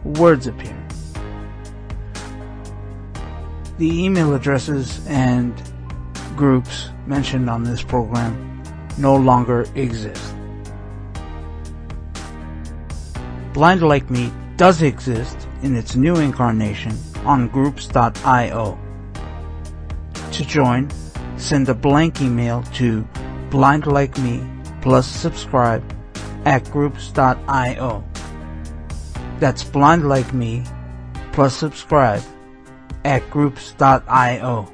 words appear. The email addresses and groups mentioned on this program no longer exist. Blind Like Me does exist in its new incarnation on groups.io. To join, send a blank email to blindlikeme+subscribe@groups.io. That's blindlikeme+subscribe@groups.io.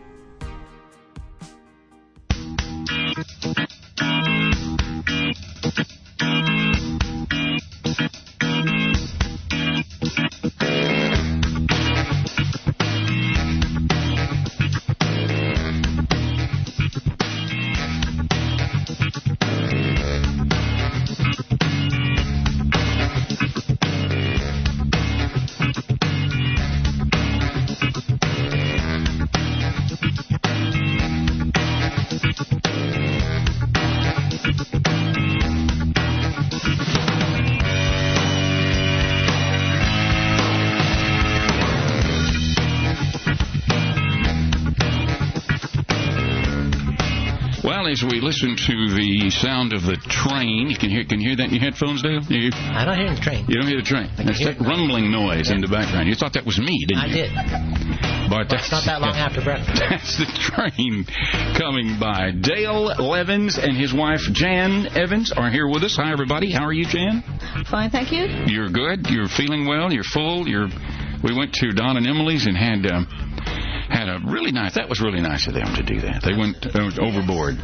As we listen to the sound of the train, you can hear that in your headphones, Dale? I don't hear the train. You don't hear the train? That's that rumbling noise in the background. You thought that was me, didn't you? I did. But it's not that long after breakfast. That's the train coming by. Dale Evans and his wife, Jan Evans, are here with us. Hi, everybody. How are you, Jan? Fine, thank you. You're good? You're feeling well? You're full? We went to Don and Emily's and had a really nice... That was really nice of them to do that. They went overboard.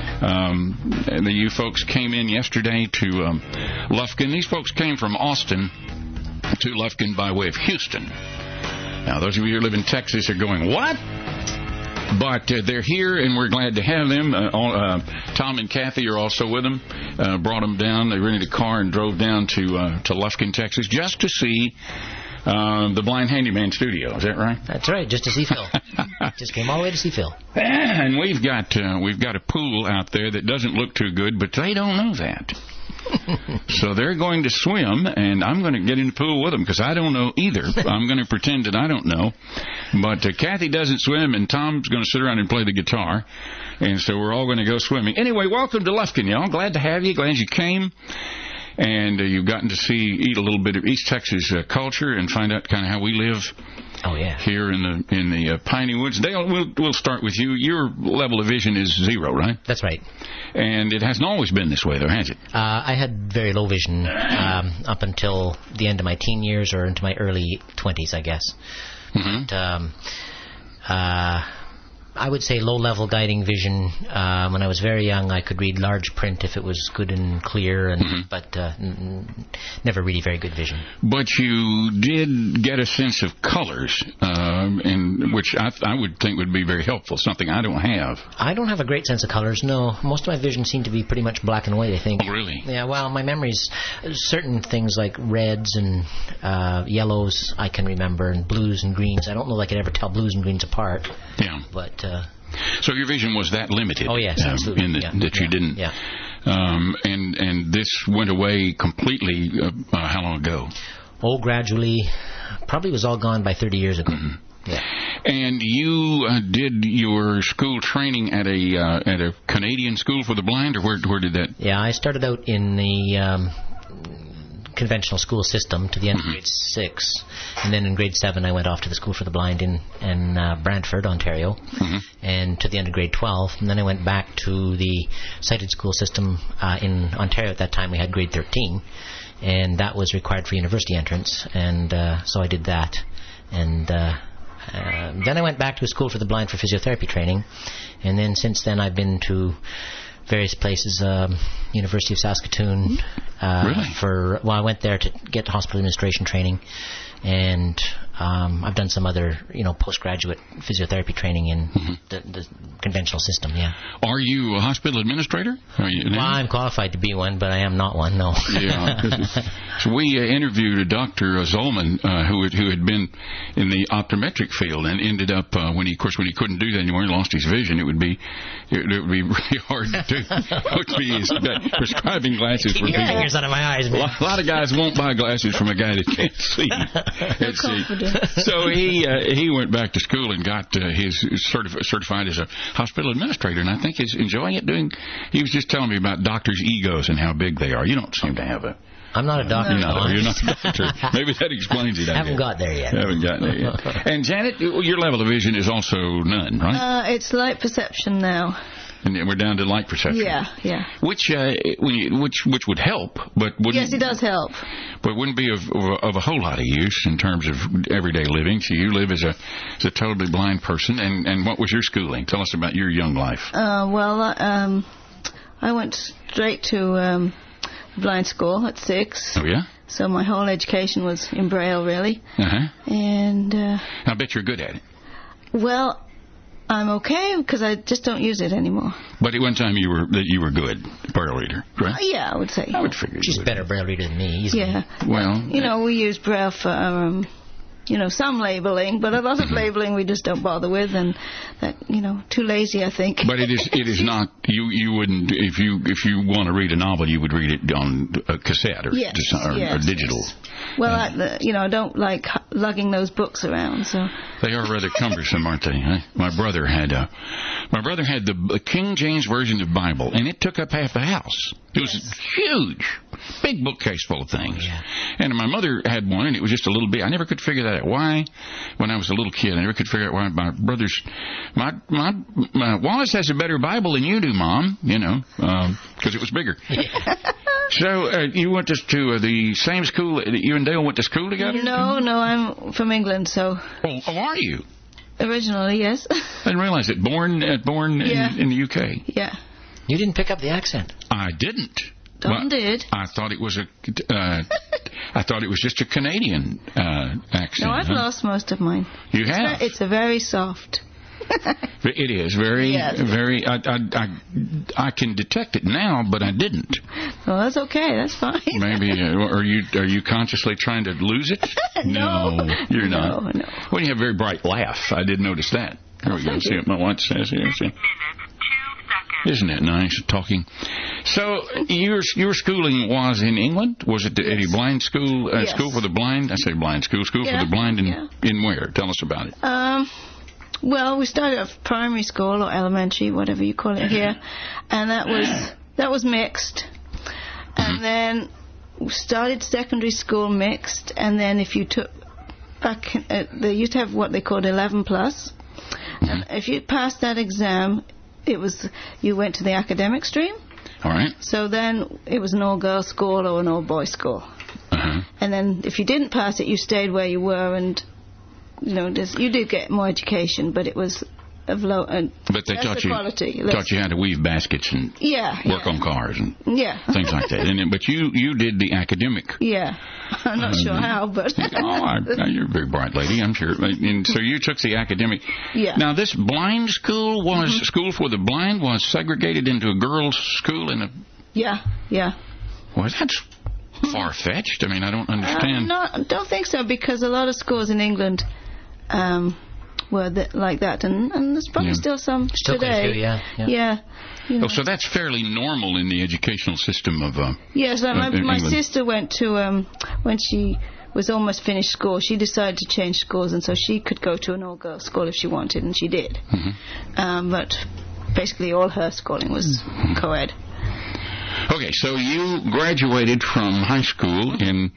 You folks came in yesterday to Lufkin. These folks came from Austin to Lufkin by way of Houston. Now, those of you who live in Texas are going, what? But they're here, and we're glad to have them. Tom and Kathy are also with them. Brought them down. They rented a car and drove down to Lufkin, Texas, just to see the Blind Handyman studio. Is that right? That's right, just to see Phil. Just came all the way to see Phil. And we've got a pool out there that doesn't look too good, but they don't know that. So they're going to swim, and I'm going to get in the pool with them because I don't know either. I'm going to pretend that I don't know. But Kathy doesn't swim, and Tom's going to sit around and play the guitar. And so we're all going to go swimming. Anyway, welcome to Lufkin, y'all. Glad to have you. Glad you came. And you've gotten to eat a little bit of East Texas culture and find out kind of how we live. Oh yeah. Here in the Piney Woods. Dale, we'll start with you. Your level of vision is 0, right? That's right. And it hasn't always been this way, though, has it? I had very low vision up until the end of my teen years or into my early 20s, I guess. Mm-hmm. But, I would say low-level guiding vision. When I was very young, I could read large print if it was good and clear, but never really very good vision. But you did get a sense of colors, which I would think would be very helpful, something I don't have. I don't have a great sense of colors, no. Most of my vision seemed to be pretty much black and white, I think. Oh, really? Yeah, well, my memories, certain things like reds and yellows I can remember, and blues and greens. I don't know if I could ever tell blues and greens apart. Yeah. But... So your vision was that limited? Oh, yes, absolutely. That you didn't... Yeah. And this went away completely how long ago? Oh, gradually. Probably was all gone by 30 years ago. Mm-hmm. Yeah. And you did your school training at a Canadian school for the blind, or where did that... Yeah, I started out in the... conventional school system to the end of grade 6, and then in grade 7 I went off to the School for the Blind in Brantford, Ontario, and to the end of grade 12, and then I went back to the sighted school system in Ontario. At that time we had grade 13, and that was required for university entrance, and so I did that, and then I went back to a School for the Blind for physiotherapy training, and then since then I've been to various places, University of Saskatoon. Really? I went there to get hospital administration training, and I've done some other, postgraduate physiotherapy training in the conventional system. Yeah. Are you a hospital administrator? Well, I'm qualified to be one, but I am not one. No. Yeah. So we interviewed Dr. Zolman, who had been in the optometric field and ended up when he couldn't do that anymore, he lost his vision. It would be really hard to do. Prescribing glasses for people tears out of my eyes, man. A lot of guys won't buy glasses from a guy that can't see. So he went back to school and got his certified as a hospital administrator, and I think he's enjoying it. He was just telling me about doctors' egos and how big they are. You don't seem to have a... I'm not a doctor. No, you're not a doctor. Maybe that explains it. I haven't got there yet. Haven't gotten there yet. And Janet, your level of vision is also none, right? It's light perception now. And we're down to light perception. Yeah. Which would help, but wouldn't. Yes, it does help. But wouldn't be of a whole lot of use in terms of everyday living. So you live as a totally blind person. And what was your schooling? Tell us about your young life. I went straight to blind school at 6. Oh yeah. So my whole education was in Braille, really. And I bet you're good at it. Well, I'm okay because I just don't use it anymore. But at one time you were good Braille reader, right? Yeah, I would say. I would figure. She's a better Braille reader than me. Easily. Yeah. Well, we use Braille for some labeling, but a lot of labeling we just don't bother with, and that, too lazy, I think. But it is not, you wouldn't, if you want to read a novel, you would read it on a cassette or digital. Yes. Well, I don't like lugging those books around, so. They are rather cumbersome, aren't they? My brother had the King James Version of the Bible, and it took up half the house. It was huge, big bookcase full of things. Yeah. And my mother had one, and it was just a little bit. I never could figure that out. Why, when I was a little kid, I never could figure out why my brothers, my Wallace has a better Bible than you do, Mom. Because it was bigger. Yeah. So you went to the same school. You and Dale went to school together? No, I'm from England, so. Oh, are you? Originally, yes. I didn't realize it. Born in the UK. Yeah. You didn't pick up the accent. I didn't. Don did. I thought it was just a Canadian accent. No, I've lost most of mine. You have? It's a very soft. It is very, yes. very. I can detect it now, but I didn't. Well, that's okay. That's fine. Maybe are you consciously trying to lose it? No, you're not. No. Well, you have a very bright laugh. I did notice that. Here we go. See what my watch says here. See. Isn't that nice talking? So your schooling was in England? Was it any blind school? Yes. School for the blind? I say blind school. School for the blind in where? Tell us about it. Well, we started off primary school or elementary, whatever you call it here, and that was mixed. And then we started secondary school mixed, and then if you took back, they used to have what they called 11 plus. And if you passed that exam, you went to the academic stream. All right. So then it was an all-girls school or an all-boys school. And then if you didn't pass it, you stayed where you were, and you did get more education, but it was of low and but they taught you how to weave baskets and work on cars and things like that. But you did the academic. Yeah, I'm not sure how, but you're a very bright lady, I'm sure. And so you took the academic. Yeah. Now this blind school was school for the blind was segregated into a girls' school and a. Yeah. Well, that's far-fetched. I mean, I don't understand. I don't think so, because a lot of schools in England were like that, and there's probably still some today. Yeah. So that's fairly normal in the educational system of. Yes, my sister went to when she was almost finished school. She decided to change schools, and so she could go to an all-girls school if she wanted, and she did. But basically, all her schooling was co-ed. Okay, so you graduated from high school in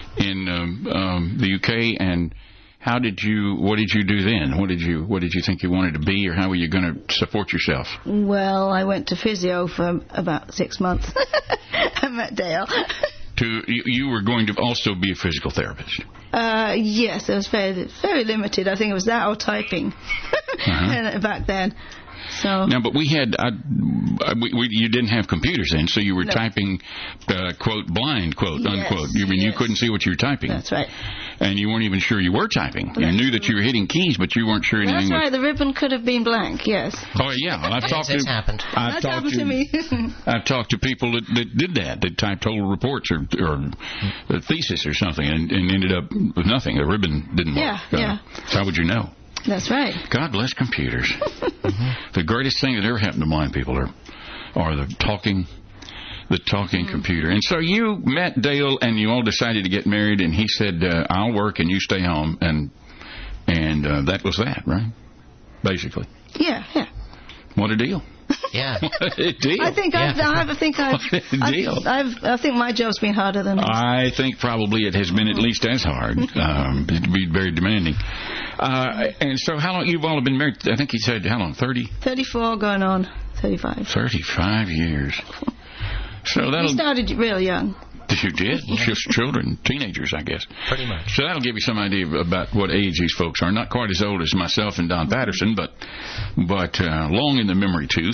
the UK, and what did you do then? What did you think you wanted to be, or how were you going to support yourself? Well, I went to physio for about 6 months. I met Dale. You were going to also be a physical therapist? Yes, it was very, very limited. I think it was that or typing back then. So now, but we had you didn't have computers then, so you were typing quote blind quote unquote. You couldn't see what you were typing. That's right. And you weren't even sure you were typing. You knew that you were hitting keys, but you weren't sure anything. That's right. The ribbon could have been blank. Yes. Oh yeah. Well, I've talked to me. I've talked to people that did that. That typed whole reports or a thesis or something, and ended up with nothing. The ribbon didn't work. Yeah. So how would you know? That's right. God bless computers. The greatest thing that ever happened to blind people are the talking The talking computer. And so you met Dale, and you all decided to get married, and he said, I'll work and you stay home, and that was that, right? Basically. Yeah. What a deal. Yeah. What a deal. I think my job's been harder than his. I think probably it has been at least as hard. It'd be very demanding. And so how long, you've all been married, I think he said, how long, 30? 34 going on 35. 35 years. So that'll... We started real young. You did? Yeah. Just children, teenagers, I guess. Pretty much. So that'll give you some idea about what age these folks are. Not quite as old as myself and Don Patterson, but long in the memory tooth.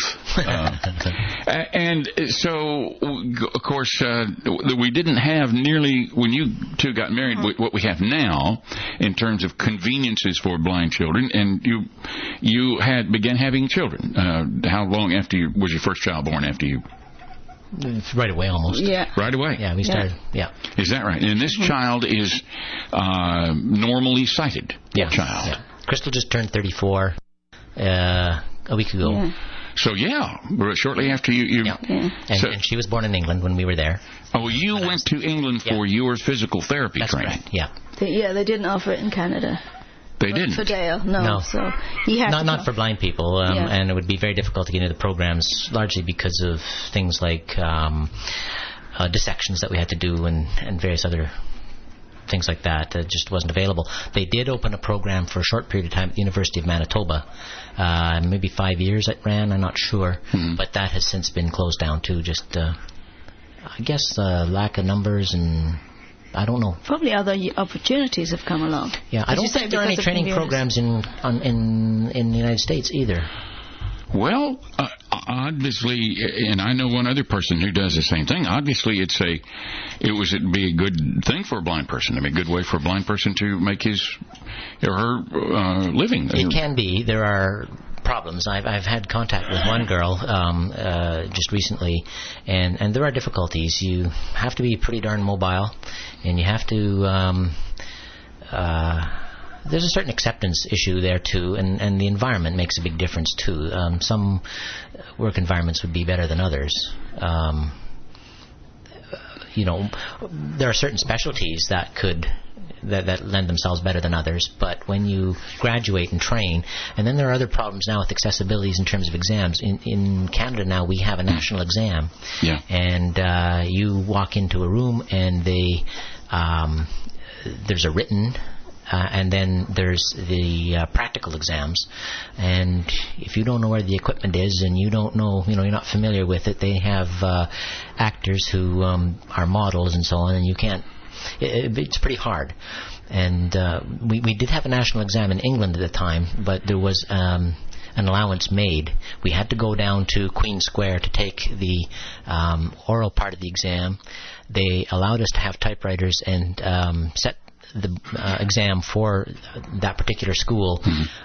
And so, of course, we didn't have nearly, when you two got married, what we have now in terms of conveniences for blind children. And you began having children. How long after was your first child born after you? Right away, almost. Yeah. Right away? Yeah, we started, yeah. Is that right? And this child is normally sighted? Yeah. Child. Yeah. Crystal just turned 34 a week ago. Yeah. So, shortly after you... Yeah. And she was born in England when we were there. Oh, you went to England for your physical therapy training? That's correct, yeah. They didn't offer it in Canada. They didn't? For Dale, no. So he had not for blind people, and it would be very difficult to get into the programs, largely because of things like dissections that we had to do and various other things like that. That just wasn't available. They did open a program for a short period of time at the University of Manitoba, maybe 5 years it ran, I'm not sure, but that has since been closed down too, just I guess lack of numbers and... I don't know. Probably other opportunities have come along. Yeah, I don't think there are any training programs in the United States either. Well, obviously, and I know one other person who does the same thing. Obviously, it'd be a good thing for a blind person. I mean, a good way for a blind person to make his or her living. It can be. There are problems. I've had contact with one girl just recently, and there are difficulties. You have to be pretty darn mobile, and you have to... there's a certain acceptance issue there too, and the environment makes a big difference too. Some work environments would be better than others. There are certain specialties that lend themselves better than others, but when you graduate and train, and then there are other problems now with accessibilities in terms of exams. In Canada now we have a national exam, and you walk into a room and there's a written and then there's the practical exams, and if you don't know where the equipment is and you don't know, you're not familiar with it, they have actors who are models and so on, and you can't. It's pretty hard. And we did have a national exam in England at the time, but there was an allowance made. We had to go down to Queen Square to take the oral part of the exam. They allowed us to have typewriters and set the exam for that particular school,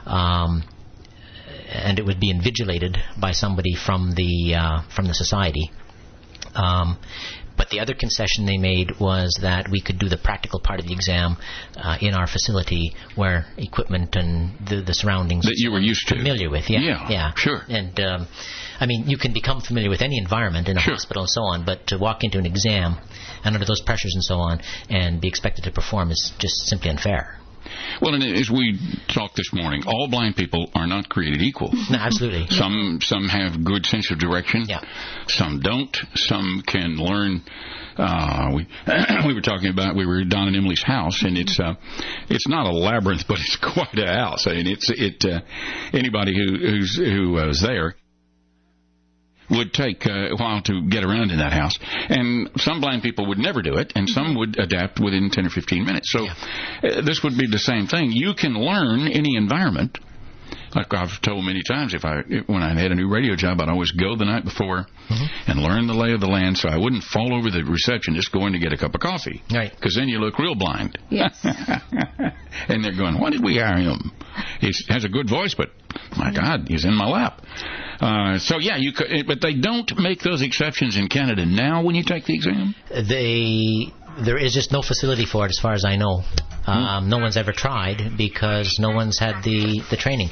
and it would be invigilated by somebody from the society. But the other concession they made was that we could do the practical part of the exam in our facility, where equipment and the surroundings that you were used to, familiar with. Yeah, sure. And I mean, you can become familiar with any environment in a hospital and so on, but to walk into an exam and under those pressures and so on and be expected to perform is just simply unfair. Well, and as we talked this morning, all blind people are not created equal. No, absolutely. Some have good sense of direction. Yeah. Some don't. Some can learn. We were talking about, we were at Don and Emily's house, and it's not a labyrinth, but it's quite a house. I mean, anybody who was there would take a while to get around in that house. And some blind people would never do it, and some would adapt within 10 or 15 minutes. So this would be the same thing. You can learn any environment. Like I've told many times, when I had a new radio job, I'd always go the night before and learn the lay of the land so I wouldn't fall over the receptionist going to get a cup of coffee. Right. Because then you look real blind. Yes. And they're going, why did we hire him? He has a good voice, but my God, he's in my lap. So yeah, you could, but they don't make those exceptions in Canada now when you take the exam? There is just no facility for it, as far as I know. No one's ever tried because no one's had the training.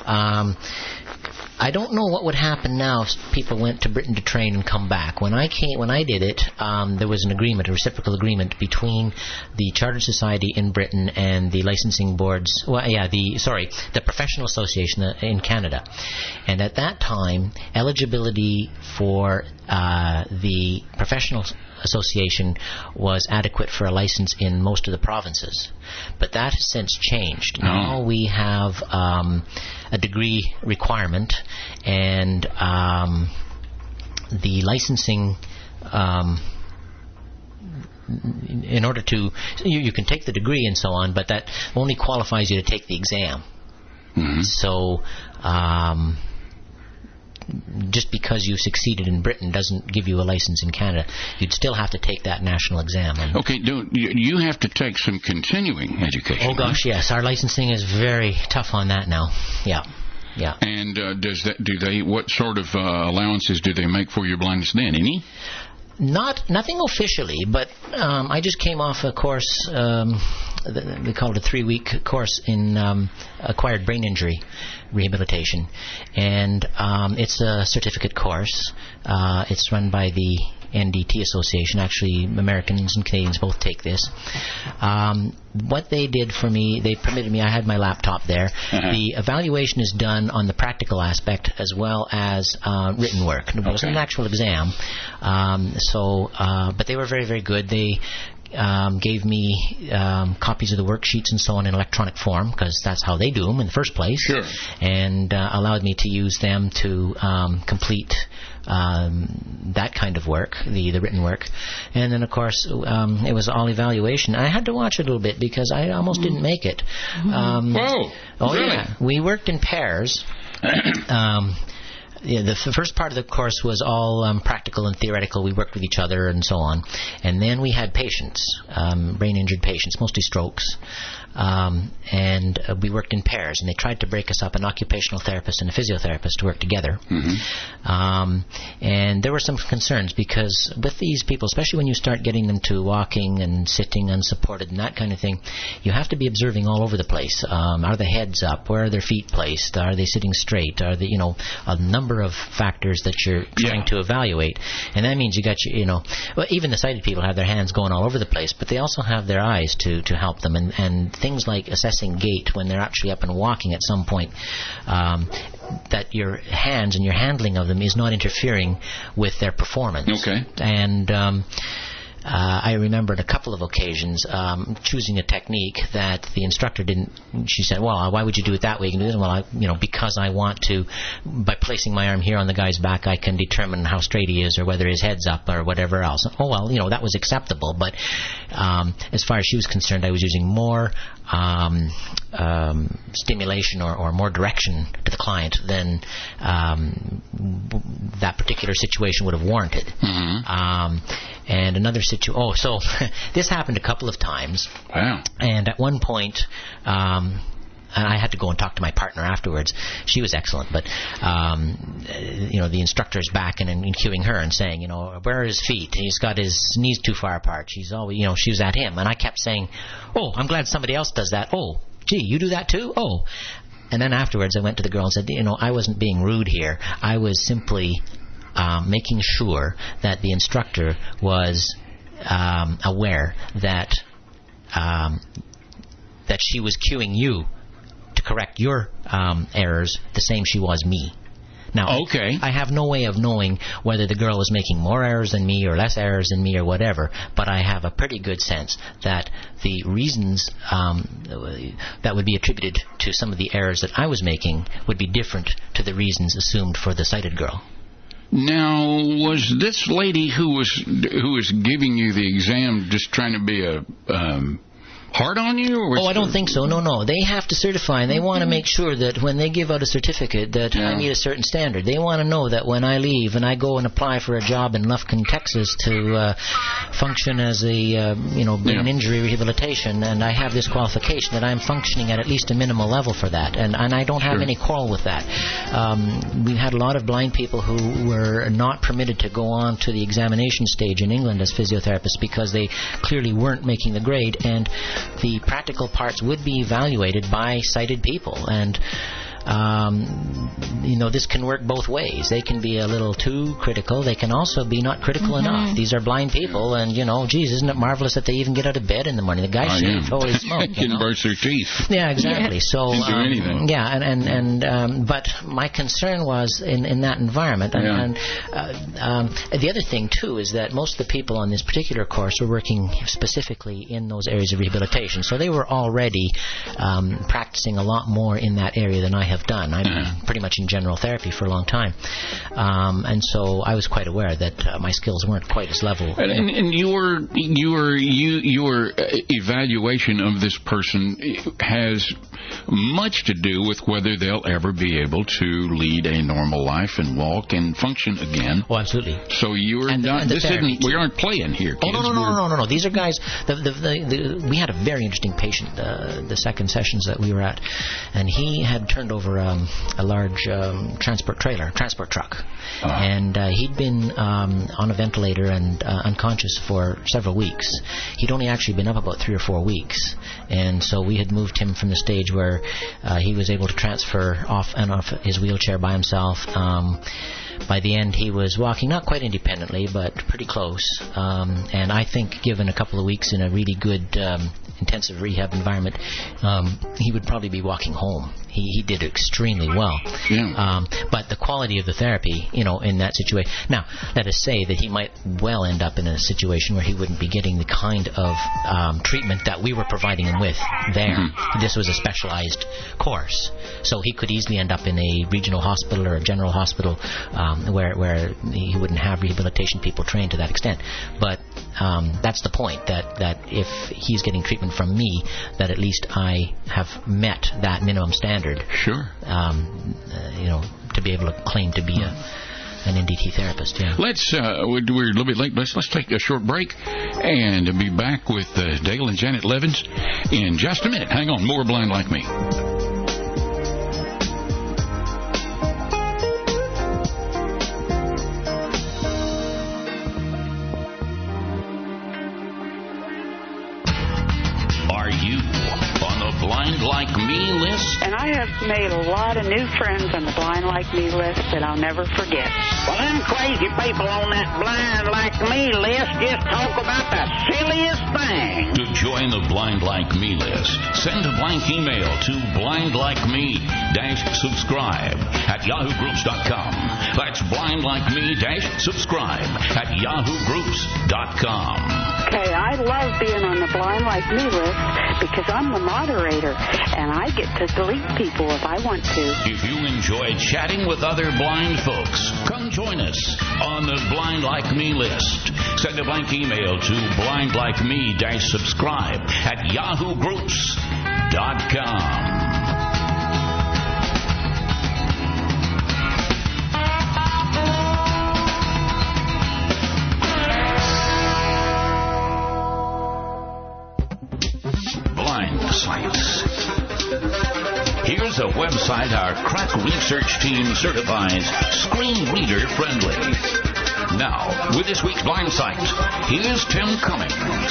I don't know what would happen now if people went to Britain to train and come back. When I did it, there was an agreement, a reciprocal agreement between the Chartered Society in Britain and the licensing boards. The Professional Association in Canada. And at that time, eligibility for the Professional Association was adequate for a license in most of the provinces. But that has since changed. Now we have a degree requirement, and the licensing, in order to, you can take the degree and so on, but that only qualifies you to take the exam. So just because you succeeded in Britain doesn't give you a license in Canada. You'd still have to take that national exam. Okay, you have to take some continuing education. Oh gosh, yes. Our licensing is very tough on that now. Yeah. And what sort of allowances do they make for your blindness then? Any? Nothing officially, but I just came off a course. They call it a 3-week course in acquired brain injury rehabilitation, and it's a certificate course. It's run by the NDT Association. Actually, Americans and Canadians both take this. What they did for me, they permitted me, I had my laptop there. The evaluation is done on the practical aspect as well as written work. It wasn't an actual exam. But they were very, very good. They gave me copies of the worksheets and so on in electronic form, because that's how they do them in the first place. Sure. And allowed me to use them to complete that kind of work, the written work. And then, of course, it was all evaluation. I had to watch it a little bit because I almost didn't make it. Whoa! Really? Yeah. We worked in pairs. The first part of the course was all practical and theoretical. We worked with each other and so on. And then we had patients, brain-injured patients, mostly strokes. And we worked in pairs, and they tried to break us up, an occupational therapist and a physiotherapist, to work together. And there were some concerns, because with these people, especially when you start getting them to walking and sitting unsupported and that kind of thing, you have to be observing all over the place. Are the heads up? Where are their feet placed? Are they sitting straight? Are they, a number of factors that you're trying to evaluate. And that means you got well, even the sighted people have their hands going all over the place, but they also have their eyes to help them, and things like assessing gait when they're actually up and walking at some point, that your hands and your handling of them is not interfering with their performance. Okay. And I remember on a couple of occasions choosing a technique that the instructor didn't. She said, "Well, why would you do it that way? You can do this." Well, because I want to, by placing my arm here on the guy's back, I can determine how straight he is or whether his head's up or whatever else. Oh well, that was acceptable. But as far as she was concerned, I was using more stimulation or more direction to the client than that particular situation would have warranted. And another situation. So this happened a couple of times. Wow. And at one point, and I had to go and talk to my partner afterwards. She was excellent, but the instructor's back and cueing her and saying, where are his feet? He's got his knees too far apart. She's always, she was at him, and I kept saying, "Oh, I'm glad somebody else does that. Oh, gee, you do that too? Oh." And then afterwards, I went to the girl and said, I wasn't being rude here. I was simply making sure that the instructor was aware that she was cueing you to correct your errors the same she was me. Now, I have no way of knowing whether the girl is making more errors than me or less errors than me or whatever, but I have a pretty good sense that the reasons that would be attributed to some of the errors that I was making would be different to the reasons assumed for the sighted girl. Now, was this lady who was giving you the exam just trying to be a hard on you? Or I don't think so. No. They have to certify, and they want to make sure that when they give out a certificate that I meet a certain standard. They want to know that when I leave and I go and apply for a job in Lufkin, Texas to function as a brain injury rehabilitation, and I have this qualification, that I'm functioning at least a minimal level for that, and I don't have any quarrel with that. We've had a lot of blind people who were not permitted to go on to the examination stage in England as physiotherapists because they clearly weren't making the grade, and the practical parts would be evaluated by sighted people. And this can work both ways. They can be a little too critical. They can also be not critical enough. These are blind people, and, geez, isn't it marvelous that they even get out of bed in the morning? The guy shaved, holy smoke. Can brush their teeth. Yeah, exactly. So, can do anything. Yeah, but my concern was in that environment. And the other thing, too, is that most of the people on this particular course were working specifically in those areas of rehabilitation. So they were already practicing a lot more in that area than I have done. I've been pretty much in general therapy for a long time, and so I was quite aware that my skills weren't quite as level. And your evaluation of this person has much to do with whether they'll ever be able to lead a normal life and walk and function again. Oh, absolutely. So you are not. We aren't playing here, kids. Oh, no. These are guys. We had a very interesting patient the second sessions that we were at, and he had turned over a large transport truck, and he'd been on a ventilator and unconscious for several weeks. He'd only actually been up about 3 or 4 weeks, and so we had moved him from the stage where he was able to transfer off and off his wheelchair by himself. By the end, he was walking, not quite independently, but pretty close. And I think given a couple of weeks in a really good intensive rehab environment, he would probably be walking home. He did extremely well. Yeah. But the quality of the therapy, in that situation. Now, let us say that he might well end up in a situation where he wouldn't be getting the kind of treatment that we were providing him with there. This was a specialized course. So he could easily end up in a regional hospital or a general hospital where he wouldn't have rehabilitation people trained to that extent. But that's the point, that if he's getting treatment from me, that at least I have met that minimum standard. Sure. To be able to claim to be an NDT therapist. Yeah. We're a little bit late. Let's take a short break and be back with Dale and Janet Levins in just a minute. Hang on. More Blind Like Me. Blind Like Me list? And I have made a lot of new friends on the Blind Like Me list that I'll never forget. Well, them crazy people on that Blind Like Me list just talk about the silliest thing. To join the Blind Like Me list, send a blank email to blindlikeme-subscribe@yahoogroups.com. That's blindlikeme-subscribe@yahoogroups.com. Okay, I love being on the Blind Like Me list because I'm the moderator, and I get to delete people if I want to. If you enjoy chatting with other blind folks, come join us on the Blind Like Me list. Send a blank email to blindlikeme-subscribe@yahoogroups.com. Sites. Here's a website our crack research team certifies screen reader friendly. Now, with this week's Blind Site, here's Tim Cummings.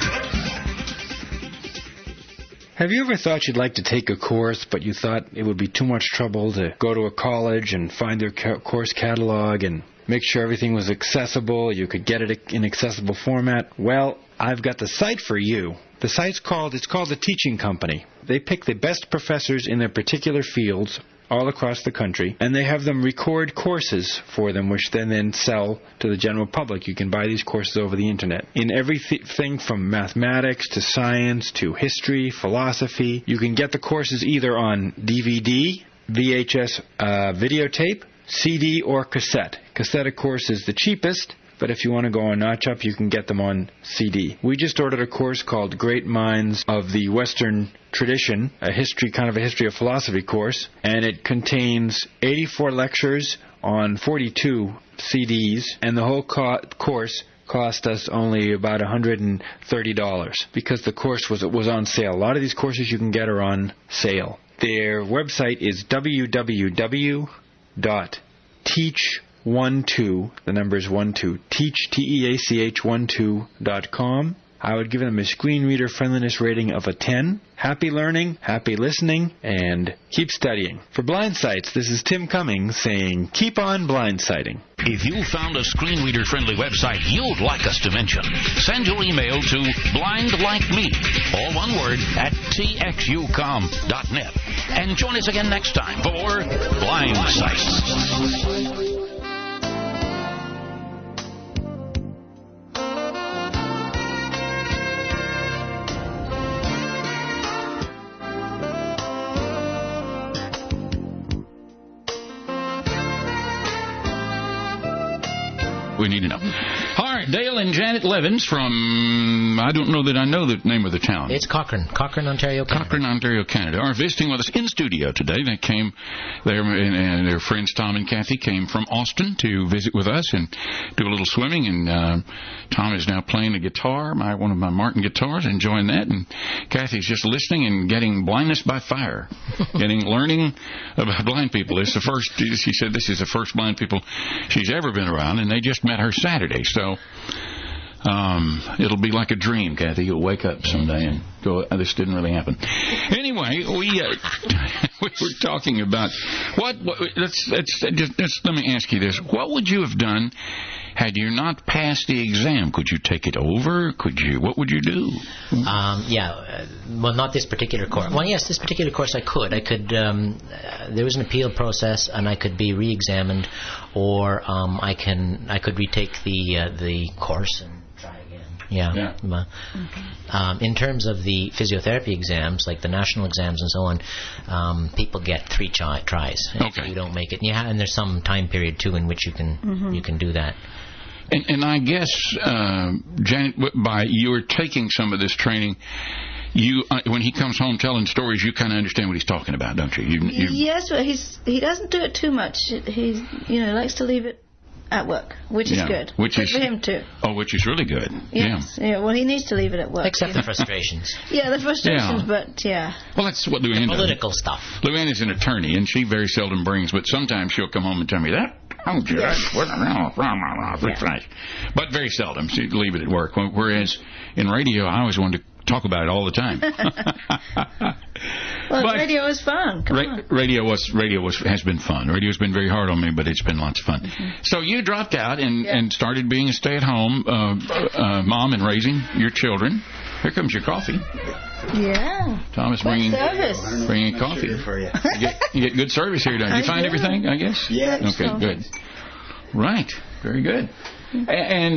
Have you ever thought you'd like to take a course, but you thought it would be too much trouble to go to a college and find their course catalog and make sure everything was accessible, you could get it in accessible format? Well, I've got the site for you. The site's called The Teaching Company. They pick the best professors in their particular fields all across the country, and they have them record courses for them, which they then sell to the general public. You can buy these courses over the internet. In everything from mathematics to science to history, philosophy, you can get the courses either on DVD, VHS videotape, CD, or cassette. Cassette, of course, is the cheapest, but if you want to go a notch up, you can get them on CD. We just ordered a course called Great Minds of the Western Tradition, a history of philosophy course, and it contains 84 lectures on 42 CDs, and the whole course cost us only about $130 because the course was on sale. A lot of these courses you can get are on sale. Their website is www.teach12, the number is 12, teach, Teach12.com. I would give them a screen reader friendliness rating of a 10. Happy learning, happy listening, and keep studying. For Blind Sites, this is Tim Cummings saying, keep on blindsighting. If you found a screen reader friendly website you'd like us to mention, send your email to blindlikeme, all one word, at txucom.net. And join us again next time for Blind Sites. We need to know. All right, Dale and Janet Levins from, I don't know that I know the name of the town. It's Cochrane, Ontario, Canada. Cochrane, Ontario, Canada, are visiting with us in studio today. They came, and their friends Tom and Kathy came from Austin to visit with us and do a little swimming. And Tom is now playing the guitar, one of my Martin guitars, enjoying that. And Kathy's just listening and getting blindness by fire, learning about blind people. It's the first. She said this is the first blind people she's ever been around, and they just met her Saturday. So it'll be like a dream, Kathy. You'll wake up someday and go, this didn't really happen. Anyway, we were talking about what let me ask you this. What would you have done had you not passed the exam? Could you take it over? What would you do? Well, not this particular course. Well, yes, this particular course I could. There was an appeal process, and I could be re-examined, or I could retake the course and try again. Yeah. In terms of the physiotherapy exams, like the national exams and so on, people get 3 tries. Okay. If you don't make it, and there's some time period too in which you can do that. And I guess, Janet, by your taking some of this training, you when he comes home telling stories, you kind of understand what he's talking about, don't you? Yes, but he doesn't do it too much. He likes to leave it at work, which is good. Which is for him too. Oh, which is really good. Yes. Yeah. Well, he needs to leave it at work. Except the frustrations. The frustrations, but yeah. Well, that's what Luann does. Political stuff. Luann is an attorney, and she very seldom brings, but sometimes she'll come home and tell me that. But very seldom. She'd leave it at work. Whereas in radio, I always wanted to talk about it all the time. Well, radio is fun. Come on. Radio has been fun. Radio's been very hard on me, but it's been lots of fun. Mm-hmm. So you dropped out and started being a stay-at-home mom and raising your children. Here comes your coffee. Yeah. Thomas bringing coffee for you. You get good service here, don't you? You find everything, I guess? Yeah. Okay, good. Right. Very good. And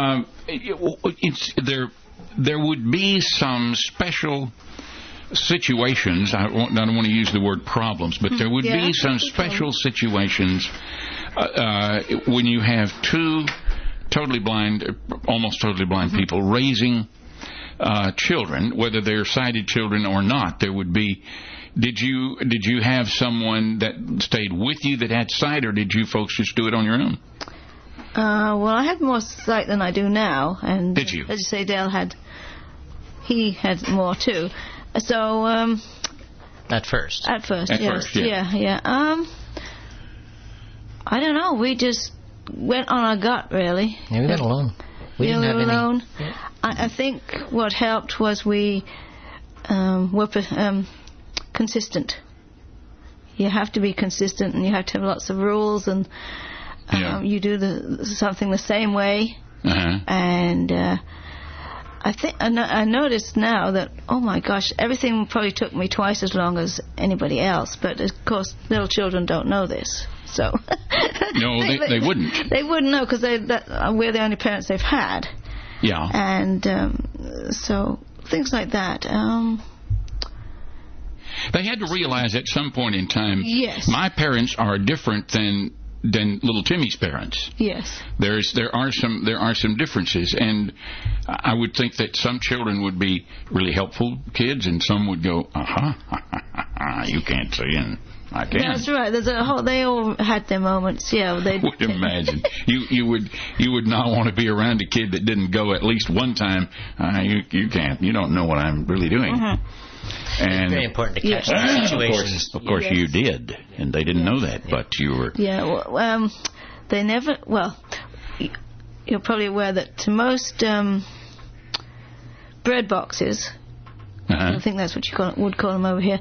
there would be some special situations. I don't want to use the word problems, but there would be some special situations when you have 2 almost totally blind people raising children, whether they're sighted children or not. There would be. Did you have someone that stayed with you that had sight, or did you folks just do it on your own? Well, I had more sight than I do now, and did you? As you say, Dale had more too. So at first, yes. Yeah. I don't know. We just went on our gut, really. Yeah, we went alone. We didn't have alone. Any. Yeah. I think what helped was we were consistent. You have to be consistent, and you have to have lots of rules, and you do something the same way. Uh-huh. And I noticed now that, oh my gosh, everything probably took me twice as long as anybody else. But of course, little children don't know this, so no, they wouldn't. They wouldn't know because we're the only parents they've had. Yeah. And so things like that. They had to realize at some point in time. Yes. My parents are different than little Timmy's parents. Yes. There are some differences, and I would think that some children would be really helpful kids, and some would go, you can't see, and I can. That's right. They all had their moments. Yeah, they would imagine. You would not want to be around a kid that didn't go at least one time. You can't. You don't know what I'm really doing. Mm-hmm. And it's very important to catch the situations. Of course, you did, and they didn't know that, but you were. Yeah. Well, they never. Well, you're probably aware that to most bread boxes. Uh-huh. I think that's what you would call them over here.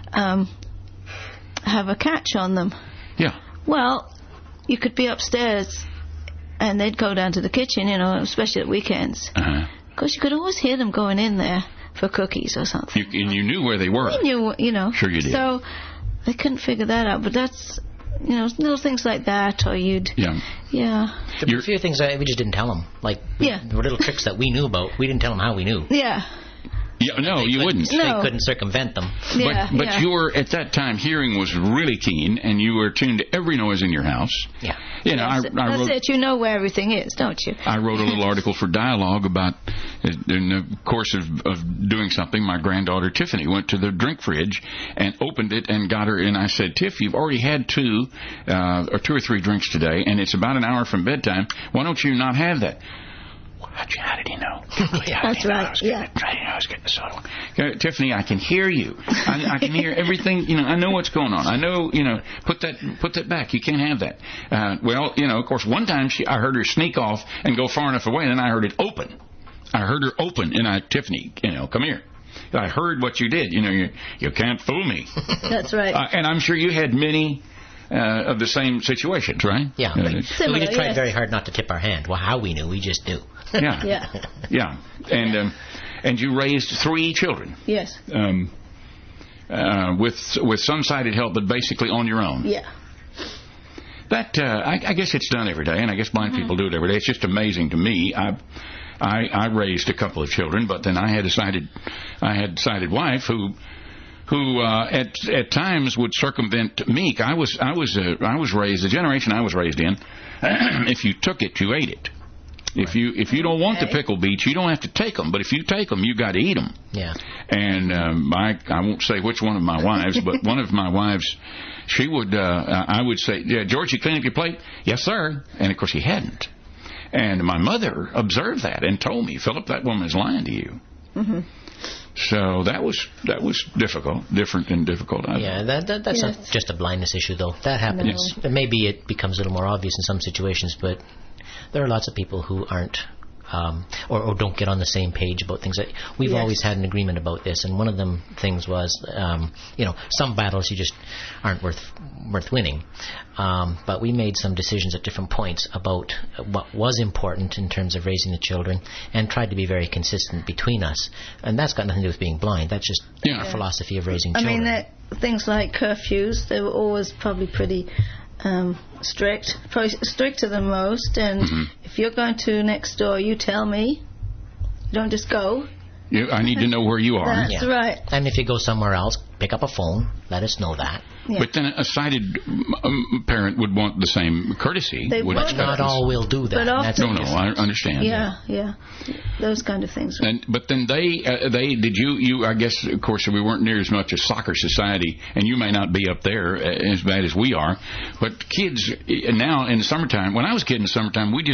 Have a catch on them. Yeah. Well, you could be upstairs, and they'd go down to the kitchen, especially at weekends. Because you could always hear them going in there for cookies or something. And you knew where they were. You knew, Sure you did. So they couldn't figure that out. But that's, little things like that, or you'd... Yeah. Yeah. There were a few things we just didn't tell them. Like, there were little tricks that we knew about. We didn't tell them how we knew. Yeah. Yeah, no, you wouldn't. They couldn't circumvent them. But your, at that time, hearing was really keen, and you were tuned to every noise in your house. Yeah. That's it. You know where everything is, don't you? I wrote a little article for Dialogue about, in the course of doing something, my granddaughter Tiffany went to the drink fridge and opened it and got her, and I said, Tiff, you've already had two or three drinks today, and it's about an hour from bedtime. Why don't you not have that? How did he know? That's right. I was getting the soda. Tiffany, I can hear you. I can hear everything. I know what's going on. I know. Put that back. You can't have that. Well, of course, one time I heard her sneak off and go far enough away, and then I heard it open. I heard her open, and Tiffany, come here. I heard what you did. You can't fool me. That's right. And I'm sure you had many of the same situations, right? Yeah. We just tried very hard not to tip our hand. Well, how we knew, we just knew. Yeah. And you raised 3 children. Yes. With some sighted help, but basically on your own. Yeah. That I guess it's done every day, and I guess blind people do it every day. It's just amazing to me. I raised a couple of children, but then I had a sighted wife who at times would circumvent Meek. I was raised, the generation I was raised in, if you took it, you ate it. If you don't want the pickle beets, you don't have to take them. But if you take them, you got to eat them. Yeah. And I won't say which one of my wives, but one of my wives, she would. I would say, "Yeah, George, you clean up your plate?" "Yes, sir." And of course, he hadn't. And my mother observed that and told me, "Philip, that woman is lying to you." Mm-hmm. So that was different and difficult. That's not just a blindness issue, though. That happens. Yes. Maybe it becomes a little more obvious in some situations, but there are lots of people who aren't or don't get on the same page about things. We've always had an agreement about this, and one of them things was, some battles you just aren't worth winning. But we made some decisions at different points about what was important in terms of raising the children, and tried to be very consistent between us. And that's got nothing to do with being blind. That's just our philosophy of raising children. I mean, things like curfews, they were always probably pretty strict, probably stricter than most, and if you're going to next door, you tell me. You don't just go. I need to know where you are. That's right. And if you go somewhere else, pick up a phone, let us know that. Yeah. But then a sighted parent would want the same courtesy. But not all will do that. No, I understand. Yeah. Those kind of things. But then they did you I guess, of course, we weren't near as much a soccer society, and you may not be up there as bad as we are, but kids now in the summertime, when I was a kid in the summertime, we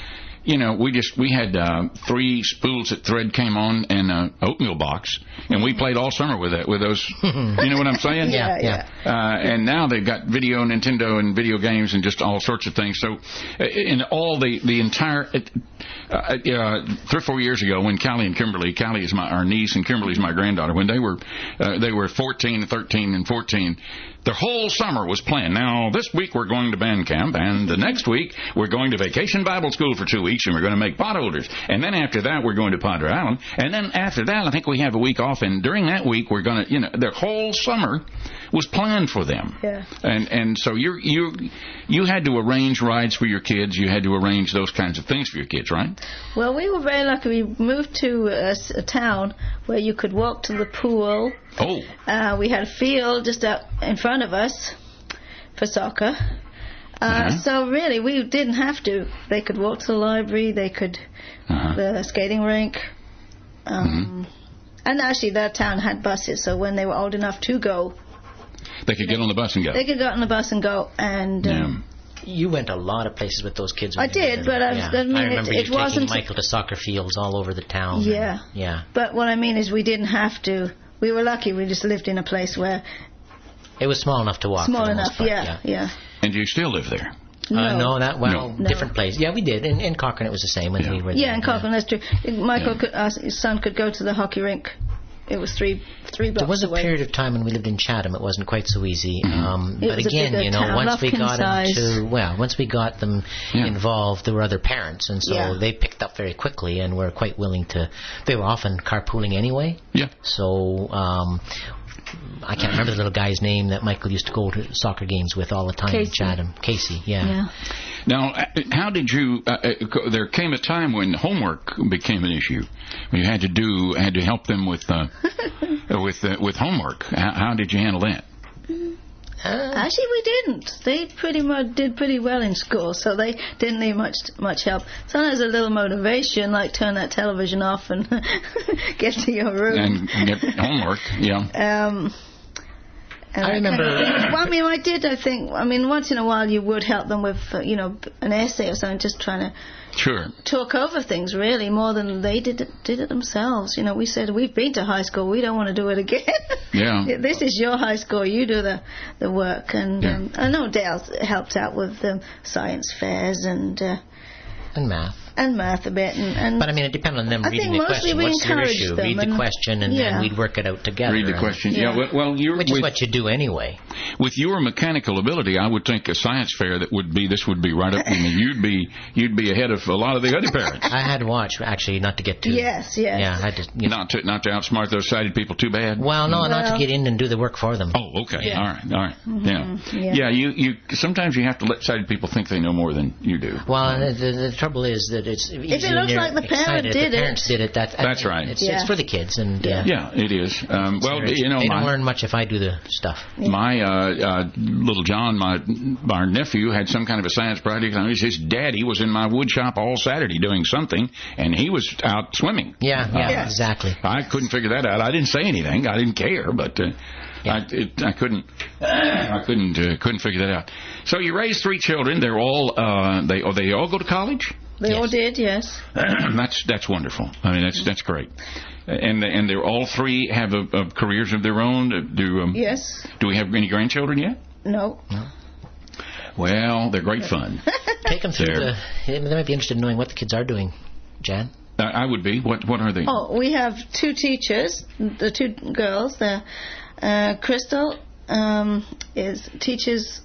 had 3 spools that thread came on and an oatmeal box, and we played all summer with those. You know what I'm saying? Yeah. And now they've got Nintendo and video games and just all sorts of things. So, in all the entire 3 or 4 years ago, when Callie is our niece and Kimberly's my granddaughter, when they were 14, 13, and 14. The whole summer was planned. Now, this week we're going to band camp, and the next week we're going to Vacation Bible School for 2 weeks, and we're going to make pot holders. And then after that, we're going to Padre Island. And then after that, I think we have a week off, and during that week, we're going to, their whole summer was planned for them. Yeah. And so you had to arrange rides for your kids. You had to arrange those kinds of things for your kids, right? Well, we were very lucky. We moved to a town where you could walk to the pool. Oh. We had a field just out in front of us for soccer. So really, we didn't have to. They could walk to the library. They could the skating rink. And actually, that town had buses. So when they were old enough to go, they could get on the bus and go. They could get on the bus and go. And you went a lot of places with those kids. I did, but I remember it wasn't taking Michael to soccer fields all over the town. Yeah. But what I mean is, we didn't have to. We were lucky. We just lived in a place where it was small enough to walk. Small enough, yeah. And you still live there? No. No. Different place. Yeah, we did. In Cochrane it was the same when we were there. Yeah, in Cochrane, that's true. Michael, his son could go to the hockey rink. It was three blocks away. There was a period of time when we lived in Chatham. It wasn't quite so easy. But again, once we got once we got them involved, there were other parents, and so they picked up very quickly and were quite willing to. They were often carpooling anyway. Yeah. So. I can't remember the little guy's name that Michael used to go to soccer games with all the time in Chatham. Casey, yeah. Now, how did you? There came a time when homework became an issue. You had to help them with homework. How did you handle that? Actually, we didn't. They pretty much did pretty well in school, so they didn't need much help. Sometimes a little motivation, like turn that television off and get to your room and get homework. Yeah. I remember. I did. I think. Once in a while, you would help them with, an essay or something, just trying to. Sure. Talk over things, really, more than they did it themselves. We said, we've been to high school, we don't want to do it again. Yeah. This is your high school, you do the work. And I know Dale helped out with science fairs and math. And math a bit. But it depended on them reading the question. What's your issue? Read the question, and then we'd work it out together. Read the question. Which is what you do anyway. With your mechanical ability, I would think a science fair this would be right up. You'd be ahead of a lot of the other parents. I had to watch, actually, not to get too. Yes. Yeah, I had to. Not to outsmart those sighted people too bad. Well, no, not to get in and do the work for them. Oh, okay. Yeah. All right. Mm-hmm. Yeah. You sometimes you have to let sighted people think they know more than you do. Well, the trouble is that it's. If it looks like the parent did it. The parents did it. That's right. It's for the kids, and yeah, it is. They don't learn much if I do the stuff. My little John, our nephew, had some kind of a science project. His daddy was in my wood shop all Saturday doing something, and he was out swimming. Yeah, exactly. I couldn't figure that out. I didn't say anything. I didn't care, but I couldn't figure that out. So you raised 3 children. They're all they all go to college? They all did, yes. That's wonderful. That's great. And they're all 3 have careers of their own. Yes. Do we have any grandchildren yet? No. Well, they're great fun. Take them through they might be interested in knowing what the kids are doing, Jan. I would be. What are they? Oh, we have 2 teachers. The 2 girls. Crystal teaches.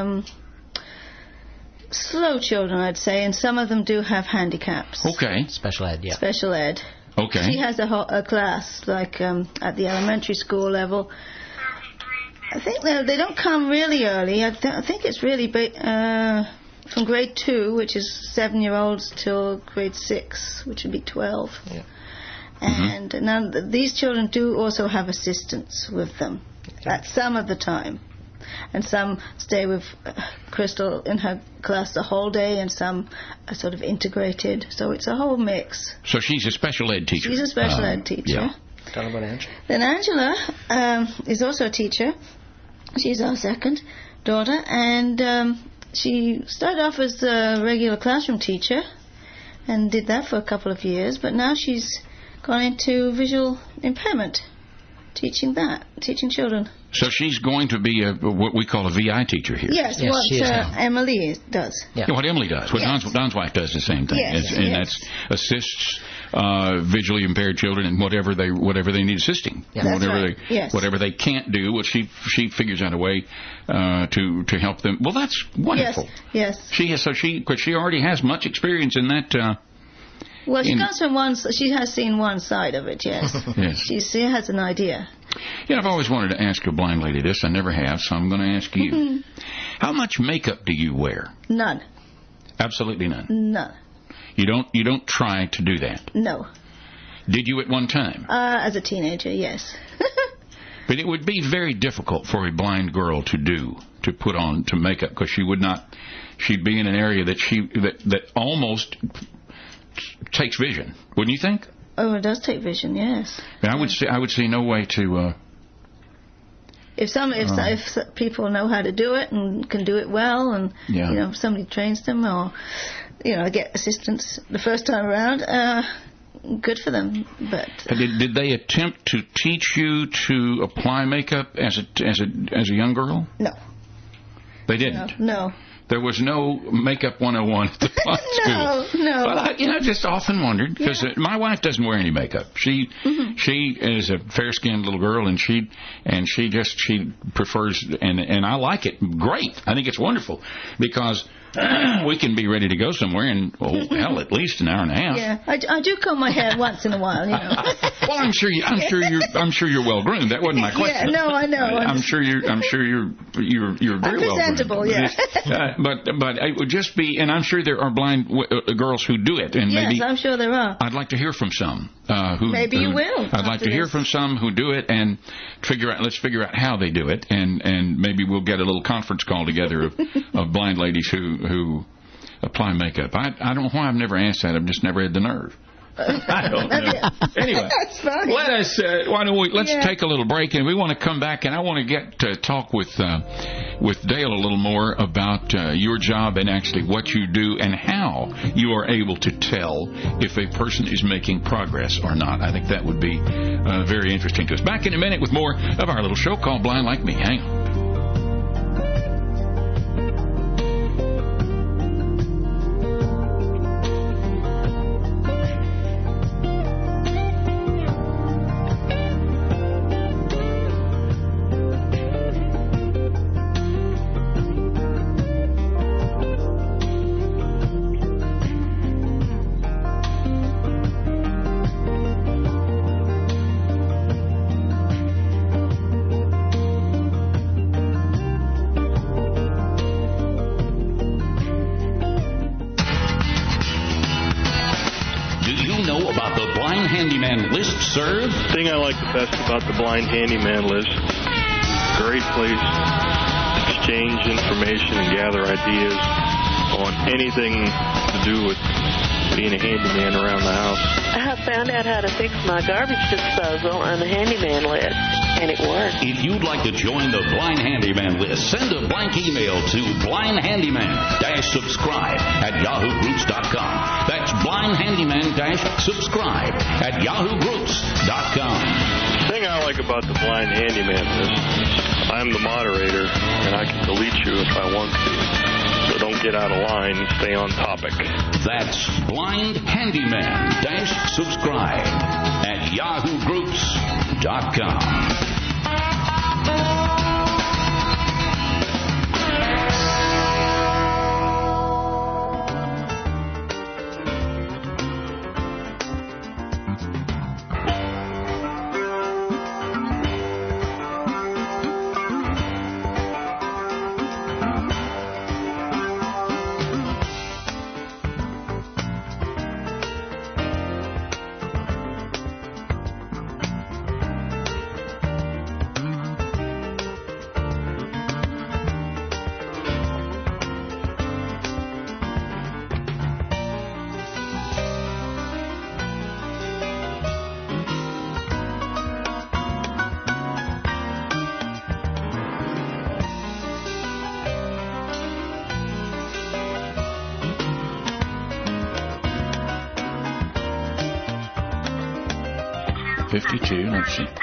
Slow children, I'd say, and some of them do have handicaps. Okay. Special ed, yeah. Special ed. Okay. She has a class, like at the elementary school level. I think they don't come really early. I think it's really from grade 2, which is 7-year-olds, till grade 6, which would be 12. Yeah. And now these children do also have assistants with them at some of the time. And some stay with Crystal in her class the whole day, and some are sort of integrated. So it's a whole mix. So she's a special ed teacher. She's a special ed teacher. Yeah. Tell about Angela. Then Angela is also a teacher. She's our second daughter, and she started off as a regular classroom teacher and did that for a couple of years, but now she's gone into visual impairment, teaching children. So she's going to be what we call a VI teacher here. Yes, what Emily does. Yeah, what Emily does. What Don's wife does the same thing. That's assists visually impaired children in whatever they need assisting. Yeah. Whatever they can't do, she figures out a way to help them. Well, that's wonderful. Yes. She already has much experience in that. Well, she comes from she has seen one side of it, yes. Yes. She has an idea. I've always wanted to ask a blind lady this. I never have, so I'm going to ask you. How much makeup do you wear? None. Absolutely none? None. You don't try to do that? No. Did you at one time? As a teenager, yes. But it would be very difficult for a blind girl to put on makeup, because she'd be in an area that almost takes vision, wouldn't you think? Oh, it does take vision, yes. I would see no way to. If people know how to do it and can do it well, and if somebody trains them, or get assistance the first time around, good for them. But did they attempt to teach you to apply makeup as a young girl? No. They didn't. No. There was no makeup 101 at the blind school. No. But I just often wondered, because my wife doesn't wear any makeup. She is a fair-skinned little girl, and she prefers, and I like it great. I think it's wonderful, because we can be ready to go somewhere in, at least an hour and a half. Yeah, I do comb my hair once in a while, you know. Well, I'm sure you're well groomed. That wasn't my question. Yeah, no, I know. I'm sure you're very well presentable, groomed. yeah. But it would just be, and I'm sure there are blind girls who do it, and yes, I'm sure there are. I'd like to hear from some Maybe you will. I'd like to hear from some who do it, and let's figure out how they do it, and maybe we'll get a little conference call together of blind ladies who apply makeup. I don't know why I've never asked that. I've just never had the nerve. I don't know. Anyway, that's fine. Let's take a little break, and we want to come back, and I want to get to talk with Dale a little more about your job and actually what you do and how you are able to tell if a person is making progress or not. I think that would be very interesting to us. Back in a minute with more of our little show called Blind Like Me. Hang on. The thing I like the best about the Blind Handyman list, great place to exchange information and gather ideas on anything to do with being a handyman around the house. I found out how to fix my garbage disposal on the handyman list, and it worked. If you'd like to join the Blind Handyman list, send a blank email to blindhandyman-subscribe@yahoogroups.com. That's blindhandyman-subscribe@yahoogroups.com. The thing I like about the Blind Handyman list, I'm the moderator, and I can delete you if I want to. So don't get out of line and stay on topic. That's blindhandyman-subscribe@yahoogroups.com. Let's see.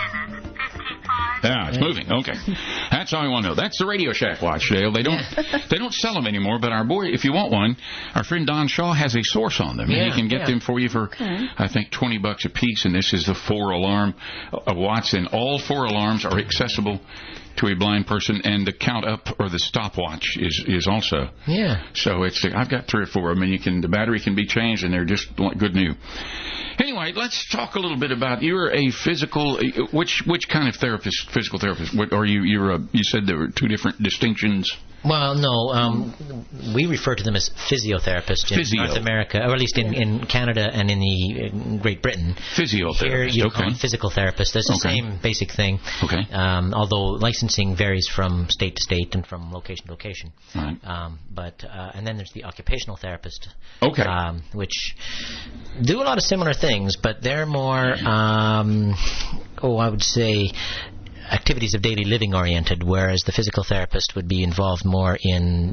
Yeah, it's moving. Okay, that's all I want to know. That's the Radio Shack watch, Dale. They don't sell them anymore. But our boy, if you want one, our friend Don Shaw has a source on them. He can get them for you for I think $20 a piece. And this is the 4-alarm watch, and all 4 alarms are accessible to a blind person, and the count up or the stopwatch is also. Yeah. So I've got 3 or 4 of them, and the battery can be changed, and they're just good new. Anyway, let's talk a little bit about you're a physical. Which kind of therapist? Physical therapist? What are you? You said there were 2 different distinctions. Well, no, we refer to them as physiotherapists in North America, or at least in Canada and in Great Britain. Physiotherapist. Here you call them physical therapists. That's the same basic thing. Okay. Although licensing varies from state to state and from location to location. Right. And then there's the occupational therapist. Okay. Which do a lot of similar things, but they're more, I would say, activities of daily living oriented, whereas the physical therapist would be involved more in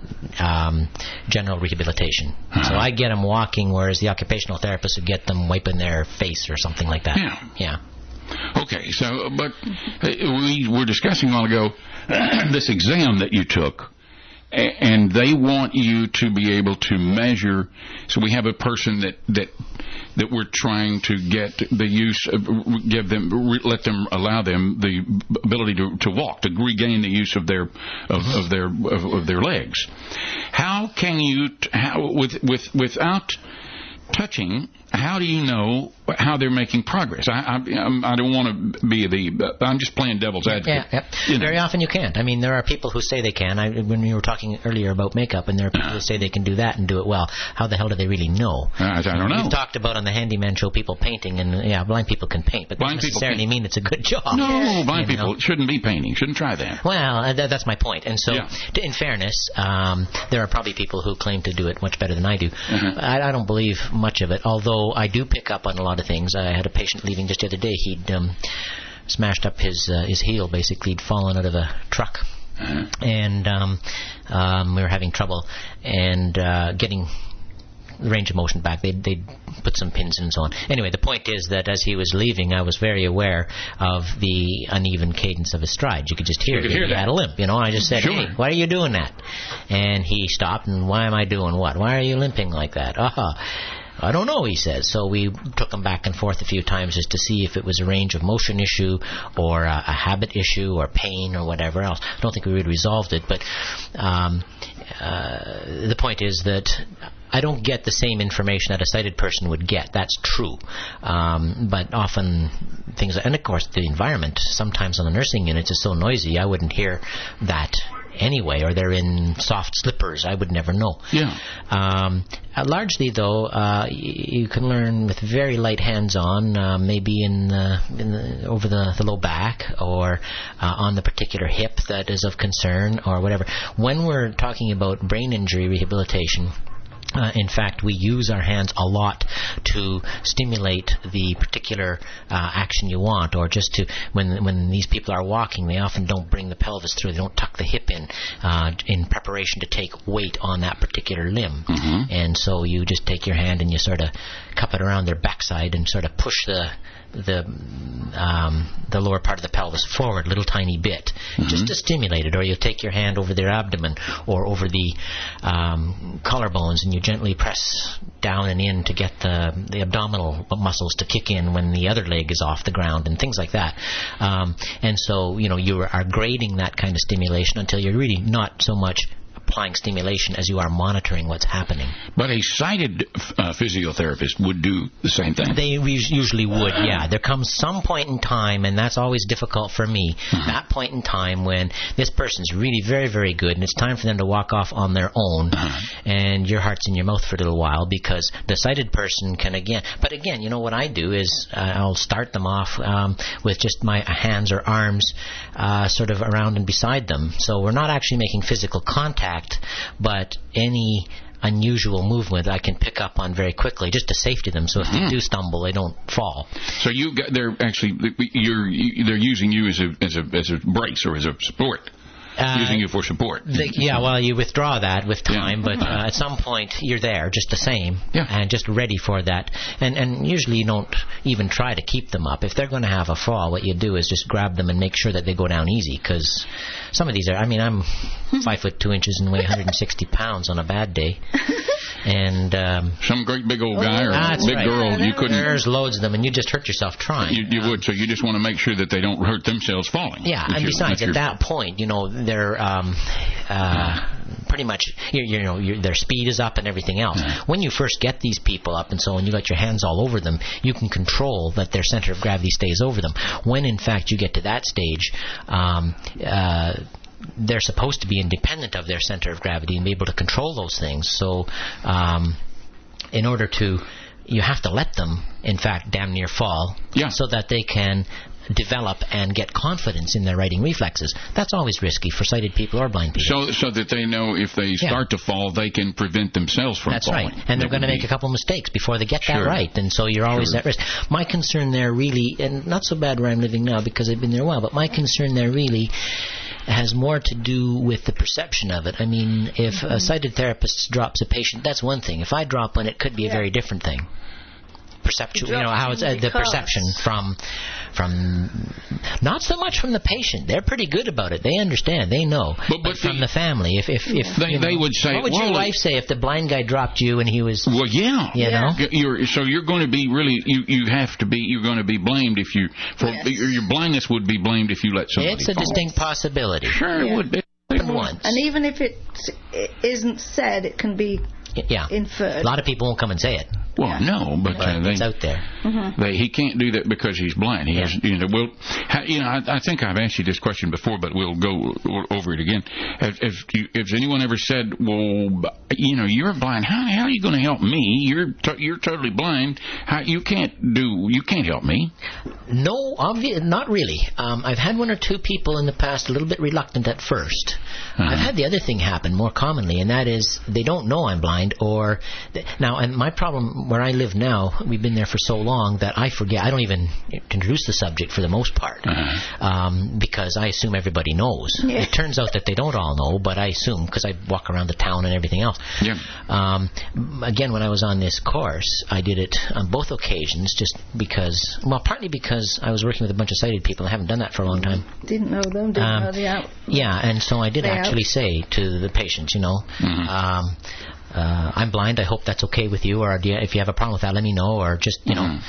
general rehabilitation. So I get them walking, whereas the occupational therapist would get them wiping their face or something like that. Yeah. Okay, but we were discussing a while ago this exam that you took, and they want you to be able to measure. So we have a person that we're trying to get the use of, allow them the ability to walk, to regain the use of their legs. How can you without touching? How do you know how they're making progress? I don't want to be I'm just playing devil's advocate. Yeah. Very often you can't. I mean, there are people who say they can. When you were talking earlier about makeup, and there are people who say they can do that and do it well. How the hell do they really know? I don't know. We've talked about on the Handyman Show people painting, and blind people can paint, but that doesn't necessarily mean it's a good job. No, blind people shouldn't be painting. Shouldn't try that. Well, that's my point. And so, in fairness, there are probably people who claim to do it much better than I do. I don't believe much of it, although I do pick up on a lot of things. I had a patient leaving just the other day. He'd smashed up his heel, basically. He'd fallen out of a truck. And we were having trouble and getting the range of motion back. They'd put some pins in and so on. Anyway, the point is that as he was leaving, I was very aware of the uneven cadence of his stride. You could just hear it. He had a limp, I just said, hey, why are you doing that? And he stopped, and why am I doing what? Why are you limping like that? I don't know, he says. So we took him back and forth a few times just to see if it was a range of motion issue or a habit issue or pain or whatever else. I don't think we really resolved it, but the point is that I don't get the same information that a sighted person would get. That's true. But often things, and of course the environment, sometimes on the nursing units is so noisy, I wouldn't hear that anyway, or they're in soft slippers. I would never know. Yeah. Largely, though, you can learn with very light hands-on, maybe over the low back or on the particular hip that is of concern or whatever. When we're talking about brain injury rehabilitation, in fact, we use our hands a lot to stimulate the particular action you want, or just to, when these people are walking, they often don't bring the pelvis through, they don't tuck the hip in preparation to take weight on that particular limb. And so you just take your hand and you sort of cup it around their backside and sort of push the lower part of the pelvis forward a little tiny bit, just to stimulate it. Or you take your hand over their abdomen or over the collarbones, and you gently press down and in to get the abdominal muscles to kick in when the other leg is off the ground, and things like that. And so you are grading that kind of stimulation until you're really not so much applying stimulation as you are monitoring what's happening. But a sighted physiotherapist would do the same thing. They usually would, yeah. There comes some point in time, and that's always difficult for me, that point in time when this person's really very, very good, and it's time for them to walk off on their own, and your heart's in your mouth for a little while, because the sighted person can but again, what I do is I'll start them off with just my hands or arms sort of around and beside them. So we're not actually making physical contact, but any unusual movement I can pick up on very quickly, just to safety them, so if they do stumble, they don't fall. So they're using you as a brace or as a support. Using you for support. You withdraw that with time, but at some point you're there just the same, and just ready for that. And usually you don't even try to keep them up. If they're going to have a fall, what you do is just grab them and make sure that they go down easy, because some of these are, I'm 5 foot 2 inches and weigh 160 pounds on a bad day. And some great big old guy or big girl, you couldn't. There's loads of them, and you just hurt yourself trying. You would, so you just want to make sure that they don't hurt themselves falling. Yeah, and besides, at that point, they're pretty much, their speed is up and everything else. When you first get these people up and so on, you got your hands all over them, you can control that their center of gravity stays over them. When in fact you get to that stage, they're supposed to be independent of their center of gravity and be able to control those things. So in order to, you have to let them, in fact, damn near fall, so that they can develop and get confidence in their righting reflexes. That's always risky for sighted people or blind people. So that they know if they start to fall, they can prevent themselves from falling. That's right. And they're going to make a couple mistakes before they get that right. And so you're always at risk. My concern there really, and not so bad where I'm living now because I've been there a while, but my concern there really has more to do with the perception of it. I mean, if a sighted therapist drops a patient, that's one thing. If I drop one, it could be a very different thing. perceptual, how it's the perception from not so much from the patient. They're pretty good about it. They understand. They know. But from the family, if they would say, what would your wife say if the blind guy dropped you and he was? Well, yeah. You're going to be really. You're going to be blamed if you your blindness would be blamed if you let somebody. It's a distinct possibility. Sure, it would be. And even if it isn't said, it can be inferred. A lot of people won't come and say it. Well, no, but it's out there. He can't do that because he's blind. He has, I think I've asked you this question before, but we'll go over it again. Has anyone ever said, "Well, you're blind. How are you going to help me? You're totally blind. You can't help me." No, not really. I've had one or two people in the past a little bit reluctant at first. I've had the other thing happen more commonly, and that is they don't know I'm blind, and my problem where I live now, we've been there for so long that I forget. I don't even introduce the subject for the most part because I assume everybody knows. Yeah. It turns out that they don't all know, but I assume because I walk around the town and everything else. Yeah. Again, when I was on this course, I did it on both occasions just because, partly because I was working with a bunch of sighted people. I haven't done that for a long time. Didn't know them, didn't know the out. Yeah, and so I did actually say to the patients, I'm blind. I hope that's okay with you, or if you have a problem with that, let me know, or just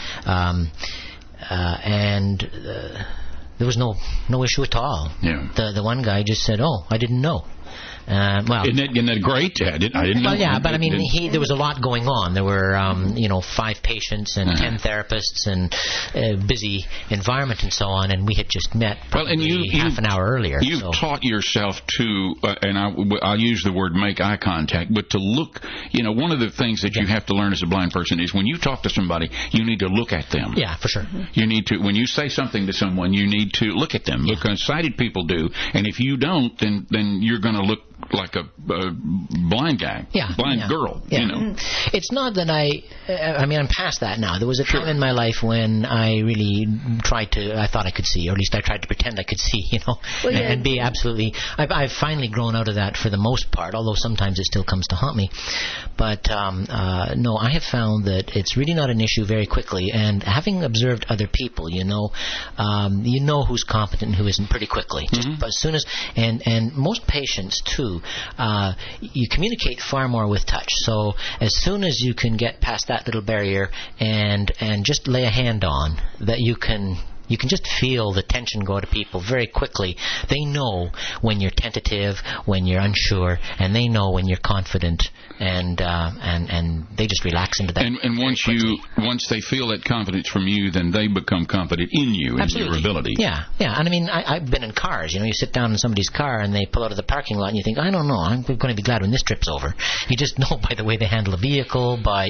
and there was no issue at all. Yeah. The one guy just said, "Oh, I didn't know." Isn't that great? I didn't know. Well, yeah, but I mean, there was a lot going on. There were, 5 patients and 10 therapists and a busy environment and so on, and we had just met half an hour earlier. You've taught yourself to, and I'll use the word make eye contact, but to look, one of the things that you have to learn as a blind person is when you talk to somebody, you need to look at them. Yeah, for sure. You need to, when you say something to someone, you need to look at them, because sighted people do, and if you don't, then you're going to look like a blind guy, blind girl. It's not that I'm past that now. There was a time in my life when I really I thought I could see, or at least I tried to pretend I could see, and be absolutely. I've finally grown out of that for the most part, although sometimes it still comes to haunt me. But no, I have found that it's really not an issue very quickly, and having observed other people, you know who's competent and who isn't pretty quickly. Just as soon as, and most patients too, you communicate far more with touch. So as soon as you can get past that little barrier and just lay a hand on, that you can just feel the tension go to people very quickly. They know when you're tentative, when you're unsure, and they know when you're confident, and they just relax into that. And once they feel that confidence from you, then they become confident in you and your ability. Yeah. And I mean, I've been in cars. You sit down in somebody's car and they pull out of the parking lot, and you think, I don't know, I'm going to be glad when this trip's over. You just know by the way they handle the vehicle, by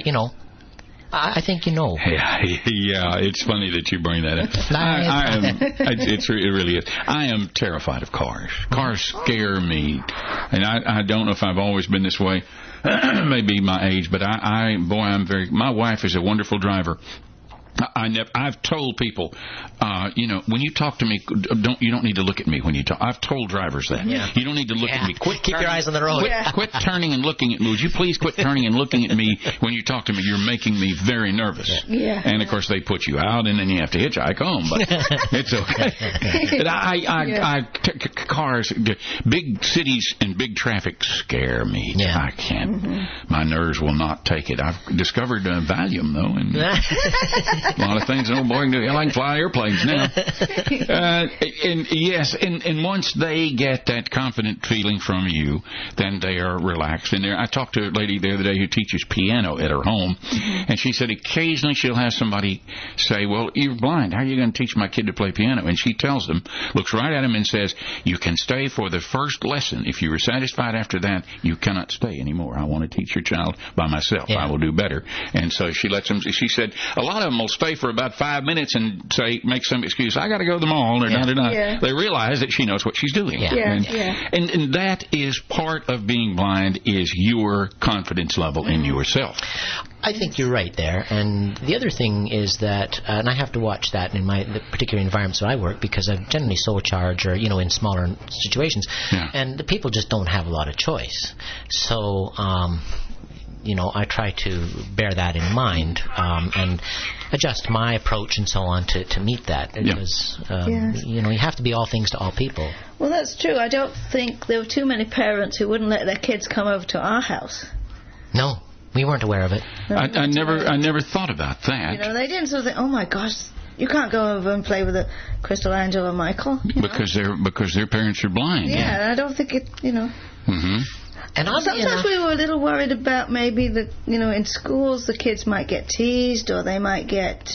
I think you know. Yeah, it's funny that you bring that up. It really is. I am terrified of cars. Cars scare me, and I don't know if I've always been this way. Maybe my age, but my wife is a wonderful driver. I've told people, when you talk to me, you don't need to look at me when you talk. I've told drivers that. Yeah. You don't need to look at me. Keep your eyes on the road. Quit turning and looking at me. Would you please quit turning and looking at me when you talk to me? You're making me very nervous. Yeah. And of course they put you out, and then you have to hitchhike home. But it's okay. But cars, big cities and big traffic scare me. Yeah. I can't. My nerves will not take it. I've discovered Valium though, and a lot of things. Oh boy, I can fly airplanes now. And once they get that confident feeling from you, then they are relaxed. And I talked to a lady the other day who teaches piano at her home, and she said occasionally she'll have somebody say, "Well, you're blind. How are you going to teach my kid to play piano?" And she tells them, looks right at him and says, "You can stay for the first lesson. If you were satisfied after that, you cannot stay anymore. I want to teach your child by myself. I will do better." And so she lets them. She said a lot of them will stay for about 5 minutes and make some excuse. I got to go to the mall. Or They realize that she knows what she's doing. And that is part of being blind, is your confidence level in yourself. I think you're right there. And the other thing is that, and I have to watch that in the particular environments where I work, because I'm generally sole charge or, in smaller situations. Yeah. And the people just don't have a lot of choice. So, I try to bear that in mind and adjust my approach and so on to meet that. Because, you have to be all things to all people. Well, that's true. I don't think there were too many parents who wouldn't let their kids come over to our house. No, we weren't aware of it. No, I never thought about that. They didn't sort of think, oh my gosh, you can't go over and play with a Crystal Angel or Michael. Because their parents are blind. Yeah, and I don't think it, Mm-hmm. And sometimes we were a little worried about maybe that, in schools the kids might get teased or they might get,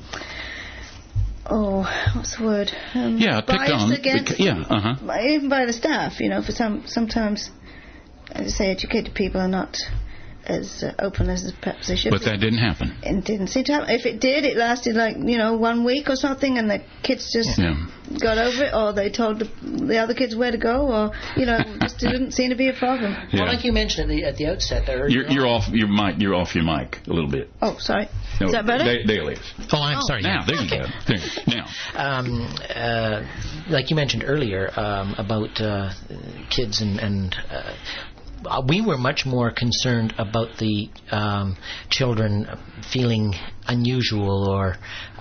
what's the word? Picked on. Against, even by the staff, for sometimes, as I say, educated people are not as open as perhaps they should be. But that didn't happen. It didn't seem to happen. If it did, it lasted 1 week or something, and the kids just got over it, or they told the other kids where to go, or just didn't seem to be a problem. Well, like you mentioned at the outset there. You're off your mic. You're off your mic a little bit. Oh, sorry. No, is that better? Dale is. Oh, I'm sorry. Now, there you go. Now. Like you mentioned earlier about kids and we were much more concerned about the children feeling unusual or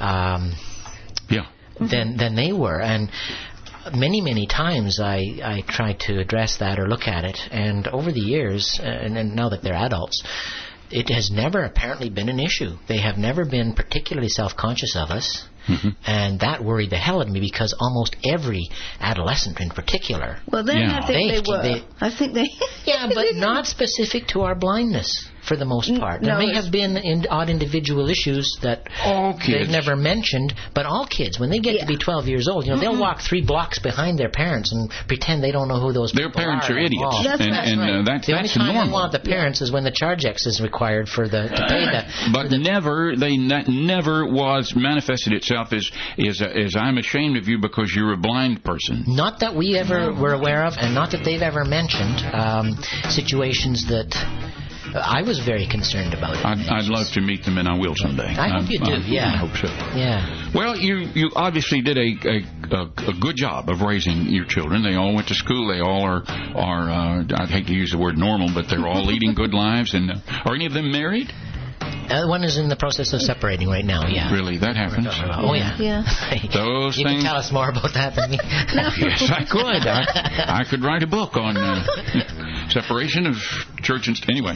than they were, and many times I tried to address that or look at it, and over the years, and now that they're adults, it has never apparently been an issue. They have never been particularly self-conscious of us. Mm-hmm. And that worried the hell out of me because almost every adolescent in particular. Well, then I think they were. I think they. Yeah, but not specific to our blindness for the most part. There may have been odd individual issues that they've never mentioned, but all kids, when they get to be 12 years old, they'll walk 3 blocks behind their parents and pretend they don't know who those people are. Their parents are idiots. Oh. That's right. That's the only time normal. they want the parents is when the charge X is required to pay that. But that never was manifested itself as I'm ashamed of you because you're a blind person. Not that we ever were aware of, and not that they've ever mentioned situations that I was very concerned about it. I'd love to meet them, and I will someday. I hope you do. I hope so. Yeah. Well, you obviously did a good job of raising your children. They all went to school. They all are I'd hate to use the word normal, but they're all leading good lives. And are any of them married? One is in the process of separating right now, yeah. Really? That happens? Oh, yeah. Those you things... can tell us more about that than me. Yes, I could. I could write a book on separation of church and... Anyway,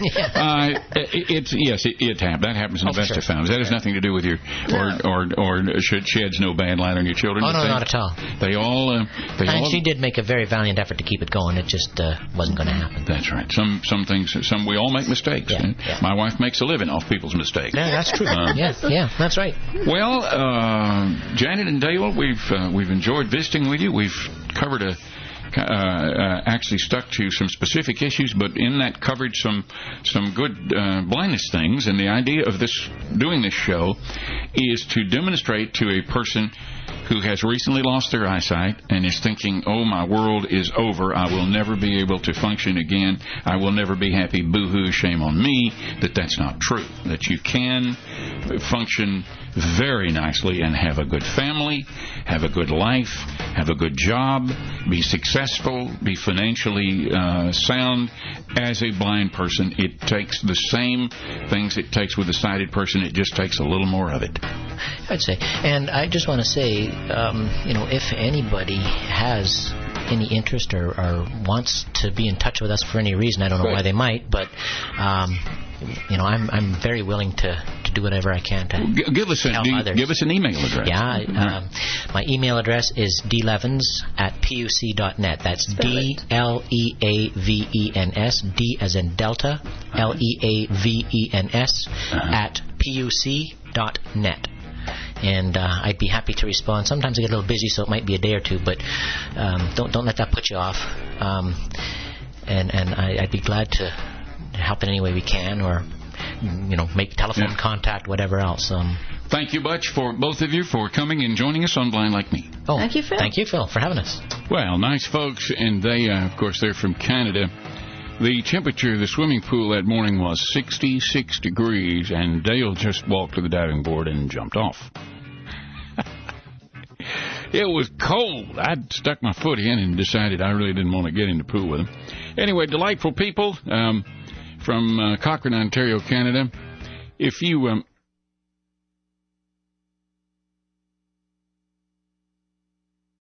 it happens. That happens in the best of families. That has nothing to do with your... Or sheds no bad light on your children. Oh, no, not at all. They all... and she did make a very valiant effort to keep it going. It just wasn't going to happen. That's right. Some things... we all make mistakes. Yeah. My wife makes a living off people's mistakes. Yeah, that's true. Yeah, that's right. Well, Janet and Dale, we've enjoyed visiting with you. We've covered actually stuck to some specific issues, but in that covered some good blindness things. And the idea of doing this show is to demonstrate to a person who has recently lost their eyesight and is thinking, oh, my world is over. I will never be able to function again. I will never be happy. Boo-hoo, shame on me. That's not true. That you can function very nicely and have a good family, have a good life, have a good job, be successful, be financially sound. As a blind person, it takes the same things it takes with a sighted person. It just takes a little more of it. I'd say. And I just want to say, if anybody has any interest or wants to be in touch with us for any reason, I don't know why they might, but I'm very willing to do whatever I can to give us an email address. Yeah, my email address is dlevens@puc.net. That's DLEAVENS, D as in Delta, LEAVENS at puc.net. And I'd be happy to respond. Sometimes I get a little busy, so it might be a day or two, but don't let that put you off. And I'd be glad to help in any way we can, or make telephone contact, whatever else. Thank you much for both of you for coming and joining us on Blind Like Me. Oh, thank you, Phil, for having us. Well, nice folks, and they, of course, they're from Canada. The temperature of the swimming pool that morning was 66 degrees, and Dale just walked to the diving board and jumped off. It was cold. I'd stuck my foot in and decided I really didn't want to get in the pool with him. Anyway, delightful people. from Cochrane, Ontario, Canada. If you